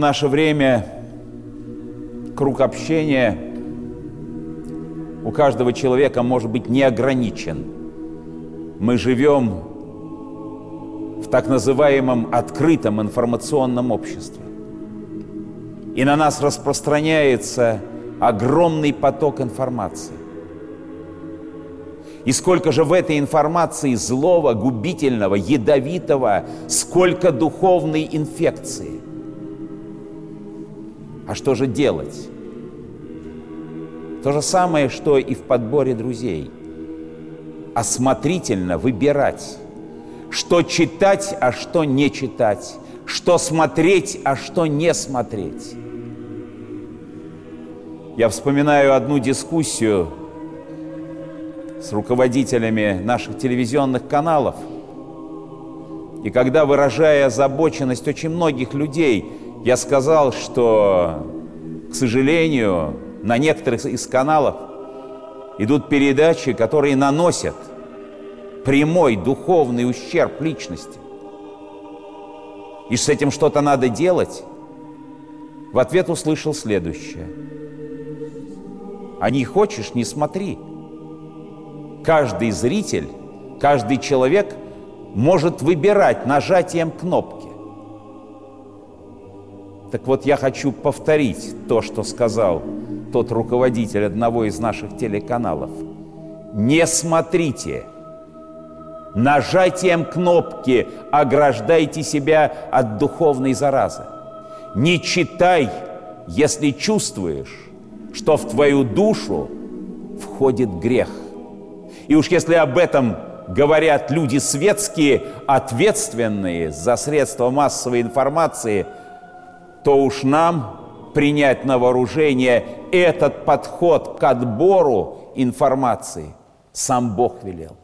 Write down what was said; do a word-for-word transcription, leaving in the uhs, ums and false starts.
наше время круг общения у каждого человека может быть не ограничен. Мы живем в так называемом открытом информационном обществе. И на нас распространяется огромный поток информации. И сколько же в этой информации злого, губительного, ядовитого, сколько духовной инфекции. А что же делать? То же самое, что и в подборе друзей. Осмотрительно выбирать, что читать, а что не читать, что смотреть, а что не смотреть. Я вспоминаю одну дискуссию с руководителями наших телевизионных каналов. И когда, выражая озабоченность очень многих людей, я сказал, что, к сожалению, на некоторых из каналов идут передачи, которые наносят прямой духовный ущерб личности. И с этим что-то надо делать. В ответ услышал следующее. А не хочешь, не смотри. Каждый зритель, каждый человек может выбирать нажатием кнопки. Так вот, я хочу повторить то, что сказал тот руководитель одного из наших телеканалов. Не смотрите. Нажатием кнопки ограждайте себя от духовной заразы. Не читай, если чувствуешь, что в твою душу входит грех. И уж если об этом говорят люди светские, ответственные за средства массовой информации, то уж нам принять на вооружение этот подход к отбору информации сам Бог велел.